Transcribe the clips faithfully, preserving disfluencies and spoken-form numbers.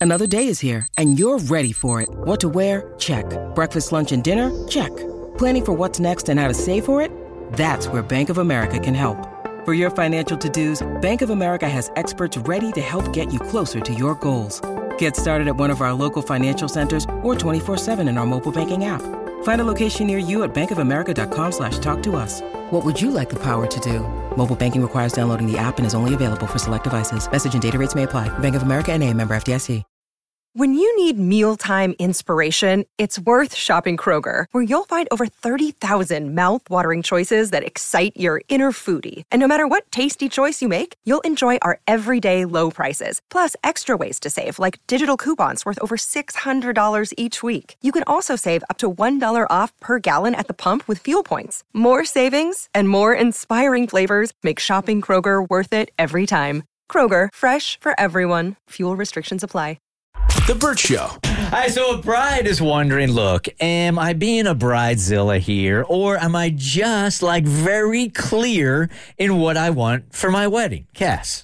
Another day is here, and you're ready for it. What to wear? Check. Breakfast, lunch, and dinner? Check. Planning for what's next and how to save for it? That's where Bank of America can help. For your financial to-dos, Bank of America has experts ready to help get you closer to your goals. Get started at one of our local financial centers or twenty-four seven in our mobile banking app. Find a location near you at bankofamerica.com slash talk to us. What would you like the power to do? Mobile banking requires downloading the app and is only available for select devices. Message and data rates may apply. Bank of America N A, member F D I C. When you need mealtime inspiration, it's worth shopping Kroger, where you'll find over thirty thousand mouth-watering choices that excite your inner foodie. And no matter what tasty choice you make, you'll enjoy our everyday low prices, plus extra ways to save, like digital coupons worth over six hundred dollars each week. You can also save up to one dollar off per gallon at the pump with fuel points. More savings and more inspiring flavors make shopping Kroger worth it every time. Kroger, fresh for everyone. Fuel restrictions apply. The Bert Show. Hi, so a bride is wondering, look, am I being a bridezilla here, or am I just, like, very clear in what I want for my wedding? Cass.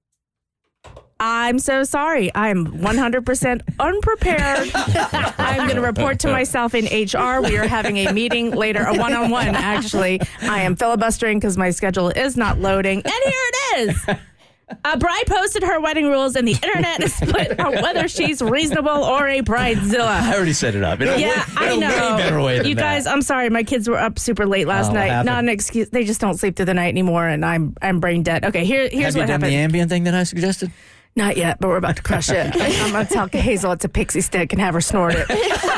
I'm so sorry. I'm one hundred percent unprepared. I'm going to report to myself in H R. We are having a meeting later, a one-on-one, actually. I am filibustering because my schedule is not loading. And here it is. A bride posted her wedding rules, and the internet is split on whether she's reasonable or a bridezilla. I already set it up. In a yeah, way, in I a know. way better way than you guys, that. I'm sorry. My kids were up super late last Oh, what night. happened? Not an excuse. They just don't sleep through the night anymore, and I'm I'm brain dead. Okay, here, here's Have what you done happened. the Ambien thing that I suggested? Not yet, but we're about to crush it. I'm going to tell Hazel it's a pixie stick and have her snort it.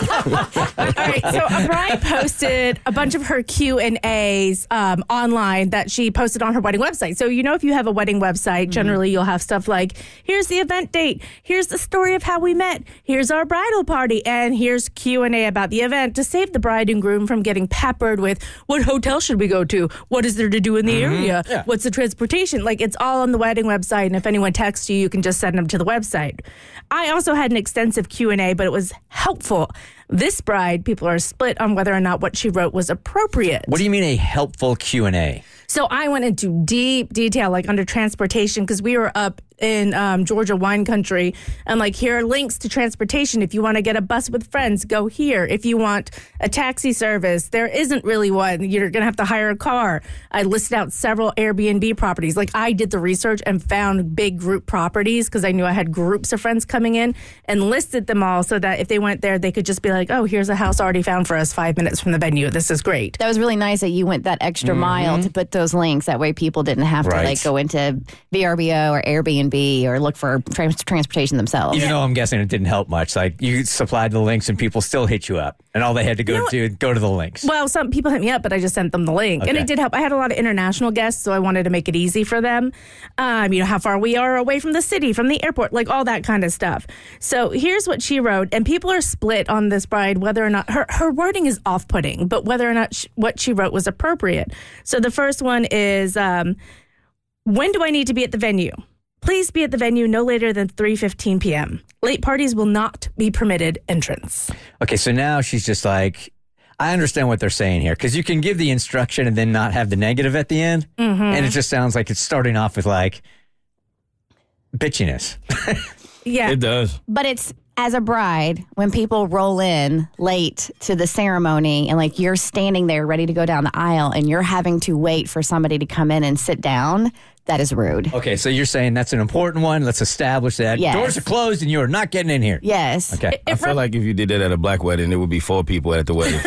All right, so a bride posted a bunch of her Q and A's um, online that she posted on her wedding website. So, you know, if you have a wedding website, mm-hmm. generally you'll have stuff like, here's the event date, here's the story of how we met, here's our bridal party, and here's Q and A about the event to save the bride and groom from getting peppered with, what hotel should we go to? What is there to do in the mm-hmm. area? Yeah. What's the transportation? Like, it's all on the wedding website, and if anyone texts you, you can just just send them to the website. I also had an extensive Q and A, but it was helpful. This bride, people are split on whether or not what she wrote was appropriate. What do you mean a helpful Q and A? So I went into deep detail, like under transportation, because we were up in um, Georgia wine country. And like, here are links to transportation. If you want to get a bus with friends, go here. If you want a taxi service, there isn't really one. You're going to have to hire a car. I listed out several Airbnb properties. Like, I did the research and found big group properties because I knew I had groups of friends coming in, and listed them all so that if they went there, they could just be like, oh, here's a house already found for us five minutes from the venue. This is great. That was really nice that you went that extra mm-hmm. mile to put those links. That way people didn't have right. to like go into V R B O or Airbnb or look for trans- transportation themselves. Even though I'm guessing it didn't help much. Like, you supplied the links and people still hit you up, and all they had to go you know, do go to the links. Well, some people hit me up, but I just sent them the link. Okay. And it did help. I had a lot of international guests, so I wanted to make it easy for them. Um, you know, how far we are away from the city, from the airport, like all that kind of stuff. So here's what she wrote, and people are split on this bride, whether or not, her, her wording is off-putting, but whether or not she, what she wrote was appropriate. So the first one is, um, when do I need to be at the venue? Please be at the venue no later than three fifteen p.m. Late parties will not be permitted entrance. Okay, so now she's just like, I understand what they're saying here, because you can give the instruction and then not have the negative at the end, mm-hmm. and it just sounds like it's starting off with, like, bitchiness. Yeah. It does. But it's, as a bride, when people roll in late to the ceremony and like you're standing there ready to go down the aisle and you're having to wait for somebody to come in and sit down, that is rude. Okay, so you're saying that's an important one. Let's establish that. Yes. Doors are closed and you are not getting in here. Yes. Okay. It, I feel like if you did that at a black wedding, there would be four people at the wedding.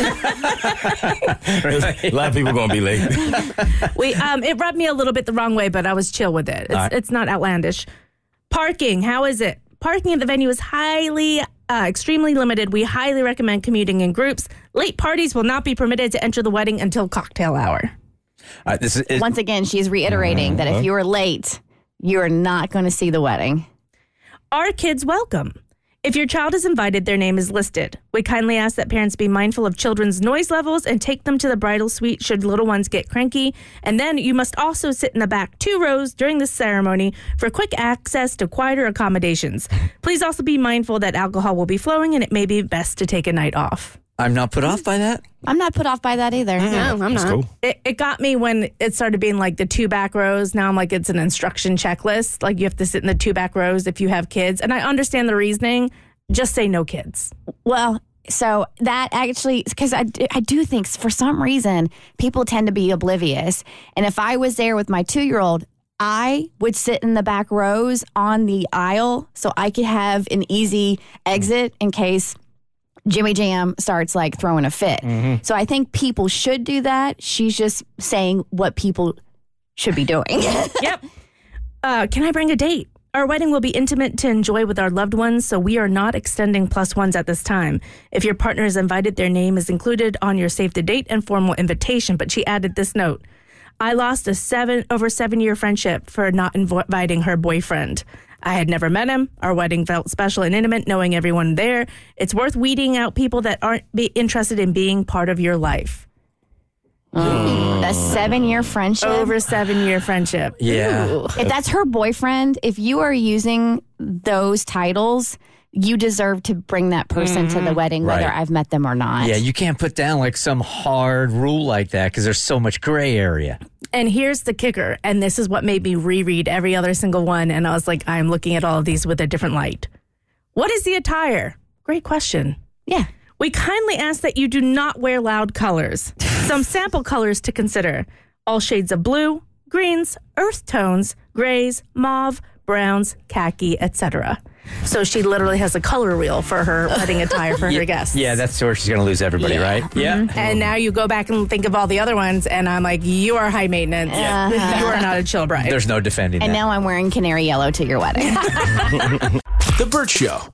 Right. A lot of people going to be late. we, um, it rubbed me a little bit the wrong way, but I was chill with it. It's, right. it's not outlandish. Parking, how is it? Parking at the venue is highly, uh, extremely limited. We highly recommend commuting in groups. Late parties will not be permitted to enter the wedding until cocktail hour. Uh, this is, is, Once again, she's reiterating that if you are late, you are not going to see the wedding. Are kids welcome? If your child is invited, their name is listed. We kindly ask that parents be mindful of children's noise levels and take them to the bridal suite should little ones get cranky. And then you must also sit in the back two rows during the ceremony for quick access to quieter accommodations. Please also be mindful that alcohol will be flowing and it may be best to take a night off. I'm not put off by that. I'm not put off by that either. No, I'm That's not. cool. It, it got me when it started being like the two back rows. Now I'm like, it's an instruction checklist. Like you have to sit in the two back rows if you have kids. And I understand the reasoning. Just say no kids. Well, so that actually, because I, I do think for some reason people tend to be oblivious. And if I was there with my two-year-old, I would sit in the back rows on the aisle so I could have an easy exit in case Jimmy Jam starts like throwing a fit. Mm-hmm. So I think people should do that. She's just saying what people should be doing. Yep. Uh, can I bring a date? Our wedding will be intimate to enjoy with our loved ones, so we are not extending plus ones at this time. If your partner is invited, their name is included on your save the date and formal invitation. But she added this note. I lost a seven over seven year friendship for not inv- inviting her boyfriend. I had never met him. Our wedding felt special and intimate, knowing everyone there. It's worth weeding out people that aren't be interested in being part of your life. Mm. A seven-year friendship? Over seven-year friendship. Yeah. Ooh. If that's her boyfriend, if you are using those titles, you deserve to bring that person mm-hmm. to the wedding, whether right. I've met them or not. Yeah, you can't put down like some hard rule like that because there's so much gray area. And here's the kicker, and this is what made me reread every other single one, and I was like, I'm looking at all of these with a different light. What is the attire? Great question. Yeah. We kindly ask that you do not wear loud colors. Some sample colors to consider. All shades of blue, greens, earth tones, grays, mauve, browns, khaki, et cetera. So she literally has a color wheel for her wedding attire for yeah, her guests. Yeah, that's where she's going to lose everybody, yeah. right? Mm-hmm. Yeah. And now you go back and think of all the other ones, and I'm like, you are high maintenance. Uh-huh. You are not a chill bride. There's no defending and that. now I'm wearing canary yellow to your wedding. The Burt Show.